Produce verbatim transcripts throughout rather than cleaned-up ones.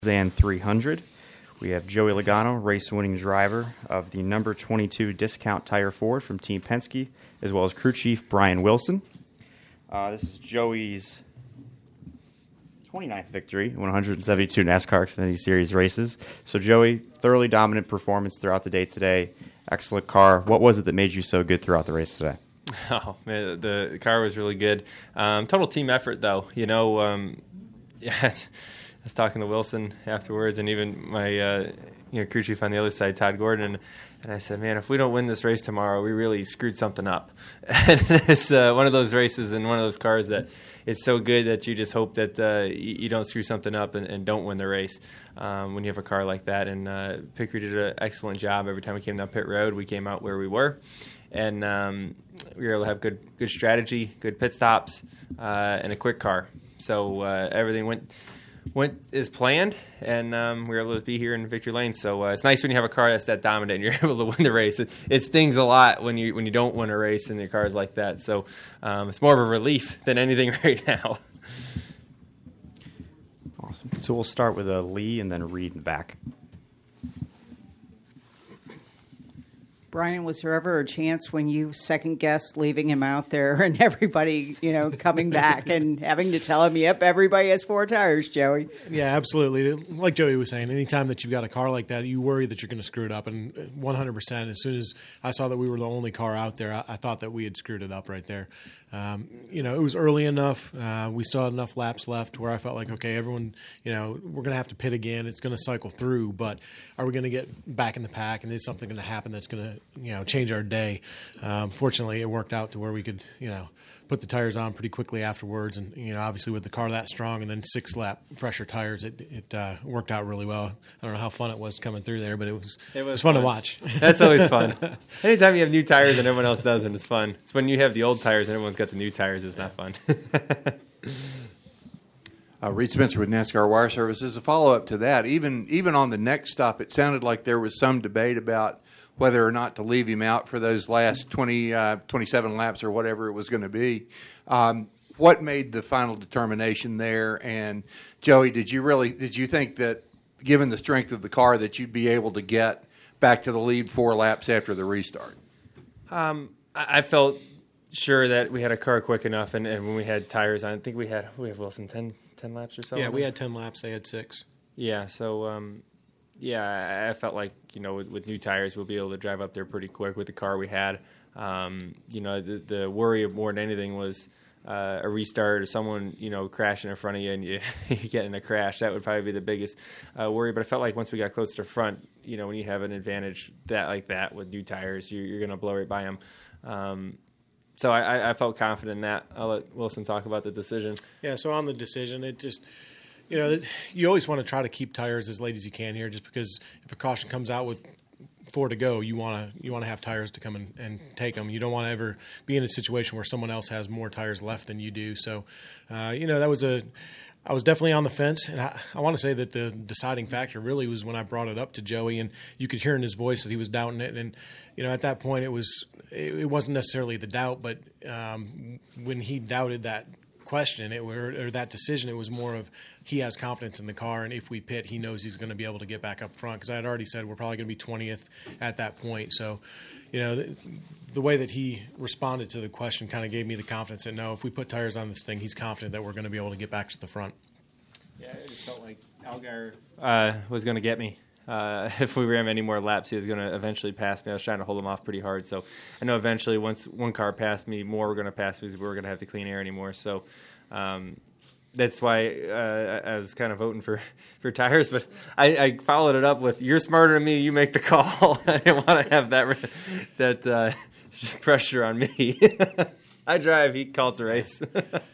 Roseanne three hundred. We have Joey Logano, race-winning driver of the number twenty-two Discount Tire Ford from Team Penske, as well as crew chief Brian Wilson. Uh, this is Joey's twenty-ninth victory in one hundred seventy-two NASCAR Xfinity Series races. So, Joey, thoroughly dominant performance throughout the day today. Excellent car. What was it that made you so good throughout the race today? Oh, man, the car was really good. Um, total team effort, though. You know, um, yeah. I was talking to Wilson afterwards, and even my uh, you know crew chief on the other side, Todd Gordon, and I said, "Man, if we don't win this race tomorrow, we really screwed something up." And it's uh, one of those races and one of those cars that it's so good that you just hope that uh, you, you don't screw something up and, and don't win the race um, when you have a car like that. And uh, Pickard did an excellent job. Every time we came down pit road, we came out where we were, and um, we were able to have good good strategy, good pit stops, uh, and a quick car. So uh, everything went. went as planned, and um, we were able to be here in victory lane. So uh, it's nice when you have a car that's that dominant and you're able to win the race. It, it stings a lot when you when you don't win a race and your car is like that. So um, it's more of a relief than anything right now. Awesome. So we'll start with uh, Lee and then Reed in the back. Brian, was there ever a chance when you second-guessed leaving him out there and everybody, you know, coming back and having to tell him, yep, everybody has four tires, Joey? Yeah, absolutely. Like Joey was saying, anytime that you've got a car like that, you worry that you're going to screw it up. And one hundred percent, as soon as I saw that we were the only car out there, I, I thought that we had screwed it up right there. Um, you know, it was early enough. Uh, we still had enough laps left where I felt like, okay, everyone, you know, we're going to have to pit again. It's going to cycle through, but are we going to get back in the pack? And is something going to happen that's going to, you know, change our day? Um, fortunately, it worked out to where we could, you know, put the tires on pretty quickly afterwards. And, you know, obviously with the car that strong and then six lap fresher tires, it, it uh, worked out really well. I don't know how fun it was coming through there, but it was, it was, it was fun, fun to watch. That's always fun. Anytime you have new tires and everyone else doesn't, it's fun. It's when you have the old tires and everyone's got the new tires, it's not fun. Uh, Reed Spencer with NASCAR Wire Services. A follow-up to that, even even on the next stop, it sounded like there was some debate about whether or not to leave him out for those last twenty, uh, twenty-seven laps or whatever it was going to be. Um, what made the final determination there? And Joey, did you really did you think that, given the strength of the car, that you'd be able to get back to the lead four laps after the restart? Um, I felt sure that we had a car quick enough, and, and when we had tires on, I think we had we have Wilson ten, ten laps or so. Yeah, we had ten laps. They had six. Yeah, so um, yeah, I felt like, you know, with, with new tires, we'll be able to drive up there pretty quick with the car we had. Um, you know, the, the worry of more than anything was uh, a restart or someone, you know, crashing in front of you and you, you get in a crash. That would probably be the biggest uh, worry. But I felt like once we got close to the front, you know, when you have an advantage that like that with new tires, you, you're going to blow right by them. Um, so I, I felt confident in that. I'll let Wilson talk about the decision. Yeah, so on the decision, it just, you know, you always want to try to keep tires as late as you can here, just because if a caution comes out with four to go, you want to you want to have tires to come and, and take them. You don't want to ever be in a situation where someone else has more tires left than you do. So, uh, you know, that was a I was definitely on the fence, and I, I want to say that the deciding factor really was when I brought it up to Joey, and you could hear in his voice that he was doubting it. And you know, at that point, it was it, it wasn't necessarily the doubt, but um, when he doubted that question, it or, or that decision, it was more of he has confidence in the car, and if we pit, he knows he's going to be able to get back up front. Because I had already said we're probably going to be twentieth at that point. So, you know, the, the way that he responded to the question kind of gave me the confidence that no, if we put tires on this thing, he's confident that we're going to be able to get back to the front. Yeah, it just felt like Algar uh, was going to get me. Uh, if we ran any more laps, he was going to eventually pass me. I was trying to hold him off pretty hard. So I know eventually once one car passed me, more were going to pass me because we were going to have to clean air anymore. So um, that's why uh, I was kind of voting for, for tires. But I, I followed it up with, you're smarter than me, you make the call. I didn't want to have that that uh, pressure on me. I drive, he calls the race.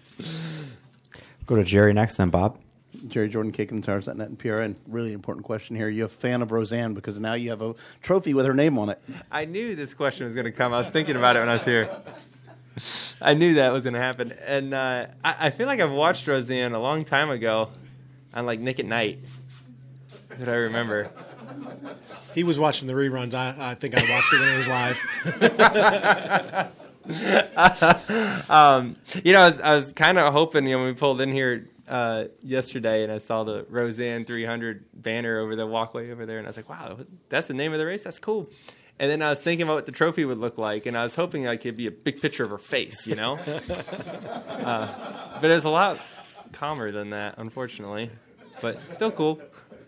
Go to Jerry next, then Bob. Jerry Jordan, K C Tires dot net and P R N. Really important question here. You're a fan of Roseanne because now you have a trophy with her name on it. I knew this question was going to come. I was thinking about it when I was here. I knew that was going to happen. And uh, I, I feel like I've watched Roseanne a long time ago on, like, Nick at Night. That's what I remember. He was watching the reruns. I, I think I watched it when it was live. um, you know, I was, I was kind of hoping, you know, when we pulled in here, uh, yesterday, and I saw the Roseanne three hundred banner over the walkway over there, and I was like, wow, that's the name of the race? That's cool. And then I was thinking about what the trophy would look like, and I was hoping like it'd be a big picture of her face, you know? uh, but it was a lot calmer than that, unfortunately. But still cool.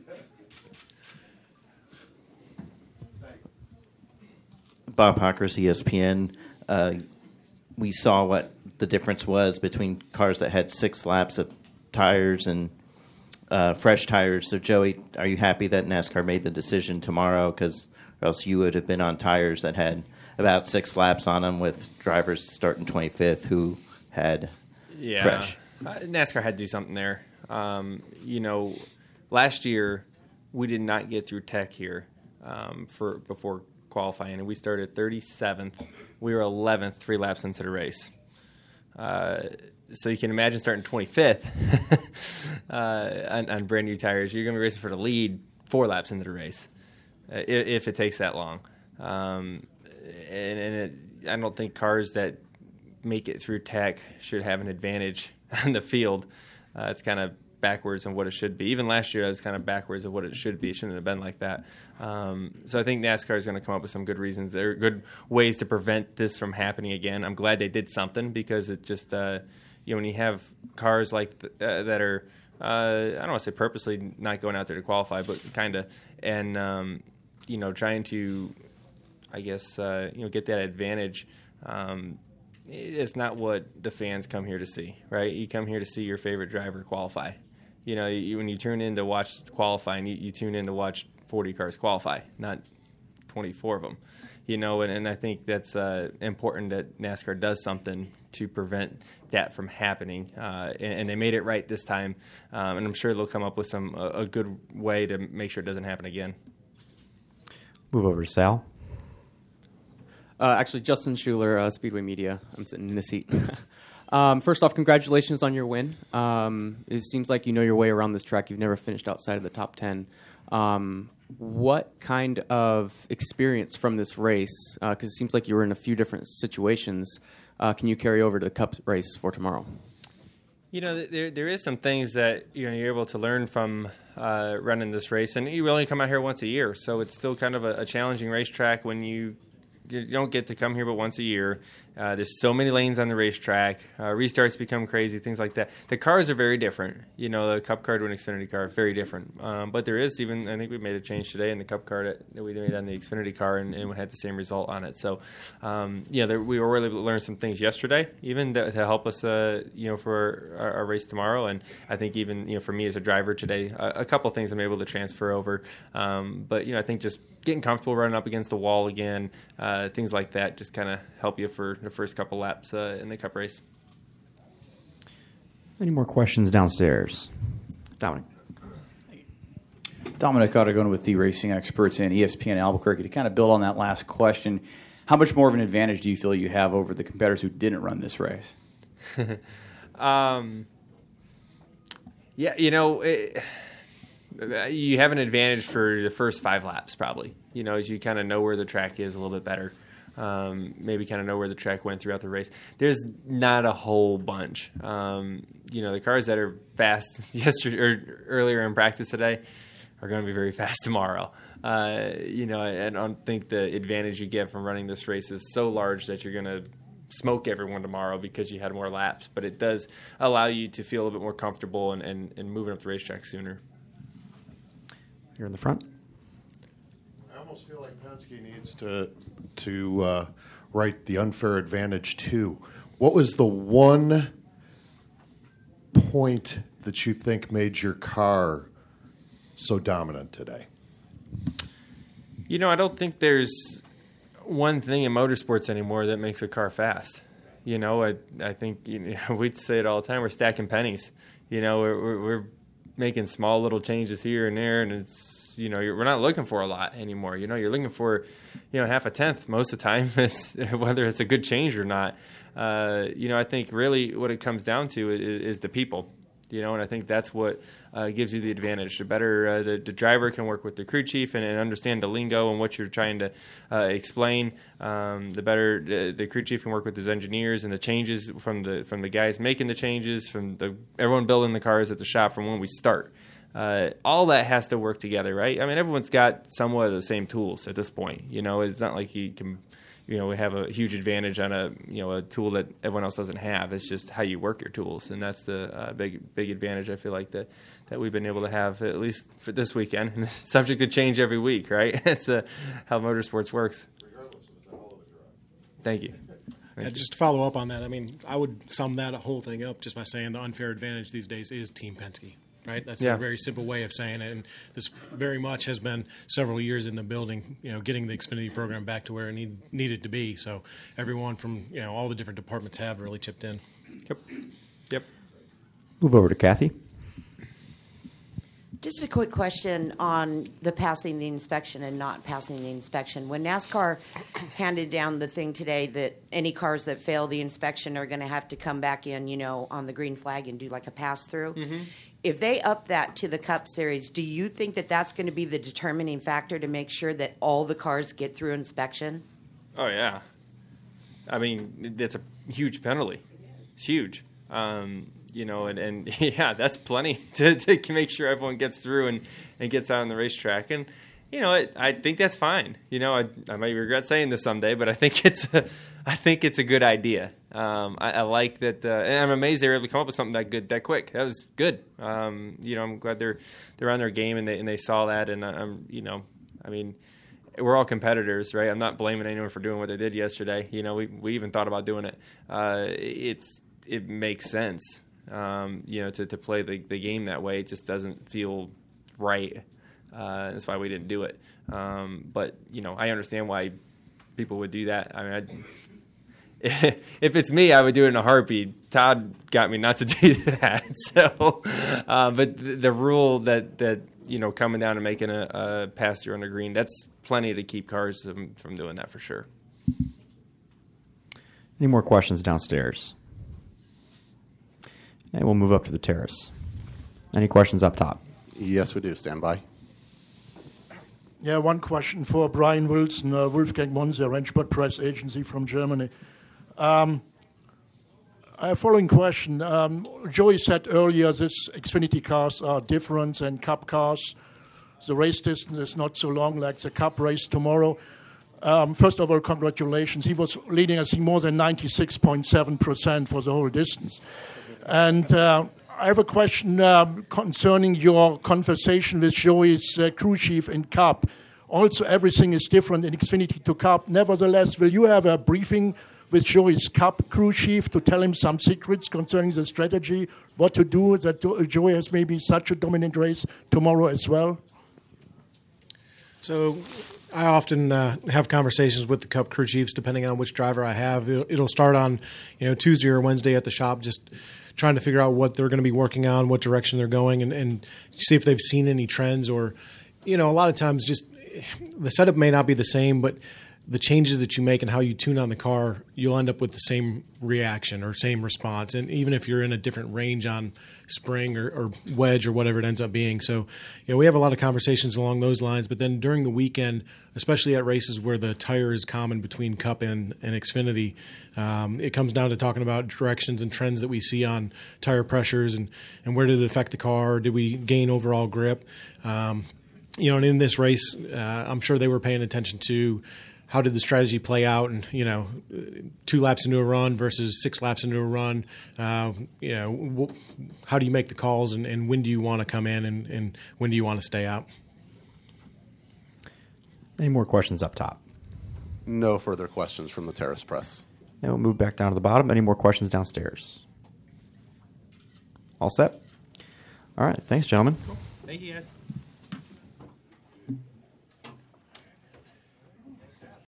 Bob Hockers, E S P N. Uh, we saw what the difference was between cars that had six laps of tires and uh, fresh tires. So, Joey, are you happy that NASCAR made the decision tomorrow? Because or else you would have been on tires that had about six laps on them with drivers starting twenty-fifth who had yeah. fresh. Uh, NASCAR had to do something there. Um, you know, last year we did not get through tech here um, for before qualifying, and we started thirty-seventh. We were eleventh three laps into the race. Uh, so you can imagine starting twenty-fifth uh, on, on brand new tires. You're going to be racing for the lead four laps into the race, uh, if, if it takes that long. Um, and and it, I don't think cars that make it through tech should have an advantage on the field. Uh, it's kind of backwards on what it should be. Even last year, it was kind of backwards of what it should be. It shouldn't have been like that. Um, so I think NASCAR is going to come up with some good reasons. There are good ways to prevent this from happening again. I'm glad they did something because it just, uh, you know, when you have cars like th- uh, that are, uh, I don't want to say purposely not going out there to qualify, but kind of, and, um, you know, trying to, I guess, uh, you know, get that advantage. Um, it's not what the fans come here to see, right? You come here to see your favorite driver qualify. You know, you, when you tune in to watch qualifying, you, you tune in to watch forty cars qualify, not twenty-four of them. You know, and, and I think that's uh, important that NASCAR does something to prevent that from happening. Uh, and, and they made it right this time, um, and I'm sure they'll come up with some a, a good way to make sure it doesn't happen again. Move over to Sal. Uh, actually, Justin Schuler, uh, Speedway Media. I'm sitting in the seat. um, first off, congratulations on your win. Um, it seems like you know your way around this track. You've never finished outside of the top ten. Um, what kind of experience from this race, because uh, it seems like you were in a few different situations, uh, can you carry over to the Cup race for tomorrow? You know, there there is some things that you know you're able to learn from uh, running this race, and you only come out here once a year, so it's still kind of a, a challenging racetrack when you. You don't get to come here but once a year. Uh, there's so many lanes on the racetrack. Uh, restarts become crazy, things like that. The cars are very different. You know, the Cup car to an Xfinity car, very different. Um, but there is even, I think we made a change today in the Cup car that, that we made on the Xfinity car, and, and we had the same result on it. So, um, yeah, there, we were able to learn some things yesterday, even to, to help us, uh, you know, for our, our race tomorrow. And I think even, you know, for me as a driver today, a, a couple things I'm able to transfer over. Um, but, you know, I think just getting comfortable running up against the wall again, uh, things like that just kind of help you for the first couple laps uh, in the Cup race. Any more questions downstairs? Dominic. Dominic Ottagon with the Racing Experts and E S P N Albuquerque. To kind of build on that last question, how much more of an advantage do you feel you have over the competitors who didn't run this race? um, yeah, you know, it, you have an advantage for the first five laps, probably. You know, as you kind of know where the track is a little bit better. Um, maybe kind of know where the track went throughout the race. There's not a whole bunch. Um, you know, the cars that are fast yesterday or earlier in practice today are going to be very fast tomorrow. Uh, you know, I don't think the advantage you get from running this race is so large that you're going to smoke everyone tomorrow because you had more laps. But it does allow you to feel a little bit more comfortable and, and, and moving up the racetrack sooner. You're in the front. I almost feel like Penske needs to to uh, write the unfair advantage too. What was the one point that you think made your car so dominant today? You know, I don't think there's one thing in motorsports anymore that makes a car fast. You know, I I think you know, we'd say it all the time. We're stacking pennies. You know, we're, we're, we're making small little changes here and there, and it's, you know, you're, we're not looking for a lot anymore. You know, you're looking for, you know, half a tenth most of the time, it's, whether it's a good change or not. Uh, you know, I think really what it comes down to is, is the people. You know, and I think that's what uh, gives you the advantage. The better uh, the, the driver can work with the crew chief and, and understand the lingo and what you're trying to uh, explain, um, the better the, the crew chief can work with his engineers and the changes from the from the guys making the changes, from the everyone building the cars at the shop from when we start. Uh, all that has to work together, right? I mean, everyone's got somewhat of the same tools at this point. You know, it's not like you can. You know, we have a huge advantage on a you know a tool that everyone else doesn't have. It's just how you work your tools, and that's the uh, big big advantage I feel like that that we've been able to have at least for this weekend. And it's subject to change every week, right? It's uh, how motorsports works. Regardless, it was a hell of a drive. Thank you. Thank Yeah, you. just to follow up on that, I mean, I would sum that whole thing up just by saying the unfair advantage these days is Team Penske. Right, that's Yeah. a very simple way of saying it, and this very much has been several years in the building. You know, getting the Xfinity program back to where it need, needed to be. So everyone from you know all the different departments have really chipped in. Yep. Yep. Move over to Kathy. Just a quick question on the passing the inspection and not passing the inspection. When NASCAR handed down the thing today that any cars that fail the inspection are going to have to come back in, you know, on the green flag and do like a pass through. Mm-hmm. If they up that to the Cup Series, do you think that that's going to be the determining factor to make sure that all the cars get through inspection? Oh yeah. I mean, it's a huge penalty. It's huge. Um, you know, and, and yeah, that's plenty to, to make sure everyone gets through and, and gets out on the racetrack. And, you know, it, I think that's fine. You know, I, I might regret saying this someday, but I think it's a, I think it's a good idea. Um, I, I like that, uh, and I'm amazed they were able to come up with something that good that quick. That was good. Um, you know, I'm glad they're they're on their game and they and they saw that. And I'm, you know, I mean, we're all competitors, right? I'm not blaming anyone for doing what they did yesterday. You know, we we even thought about doing it. Uh, it's it makes sense. Um, you know, to, to play the, the game that way, it just doesn't feel right. Uh, that's why we didn't do it. Um, but, you know, I understand why people would do that. I mean, I'd, if it's me, I would do it in a heartbeat. Todd got me not to do that. So, uh, but the, the rule that, that, you know, coming down and making a, a pass through on the green, that's plenty to keep cars from, from doing that for sure. Any more questions downstairs? And we'll move up to the terrace. Any questions up top? Yes, we do. Stand by. Yeah, one question for Brian Wilson, uh, Wolfgang Monse, Rennsport Press Agency from Germany. Um, a following question. Um, Joey said earlier this Xfinity cars are different than Cup cars. The race distance is not so long like the Cup race tomorrow. Um, first of all, congratulations. He was leading, I think, more than ninety-six point seven percent for the whole distance. And uh, I have a question um, concerning your conversation with Joey's uh, crew chief in Cup. Also, everything is different in Xfinity to Cup. Nevertheless, will you have a briefing with Joey's Cup crew chief to tell him some secrets concerning the strategy, what to do, that Joey has maybe such a dominant race tomorrow as well? So I often uh, have conversations with the Cup crew chiefs, depending on which driver I have. It'll, it'll start on, you know, Tuesday or Wednesday at the shop, just trying to figure out what they're going to be working on, what direction they're going, and, and see if they've seen any trends. Or, you know, a lot of times just the setup may not be the same, but the changes that you make and how you tune on the car, you'll end up with the same reaction or same response. And even if you're in a different range on spring or, or wedge or whatever it ends up being. So, you know, we have a lot of conversations along those lines. But then during the weekend, especially at races where the tire is common between Cup and, and Xfinity, um, it comes down to talking about directions and trends that we see on tire pressures and, and where did it affect the car? Did we gain overall grip? Um, you know, and in this race, uh, I'm sure they were paying attention to how did the strategy play out, and you know, two laps into a run versus six laps into a run. Uh, you know, wh- how do you make the calls, and, and when do you want to come in, and, and when do you want to stay out? Any more questions up top? No further questions from the Terrace Press. And we'll move back down to the bottom. Any more questions downstairs? All set? All right. Thanks, gentlemen. Thank you, guys.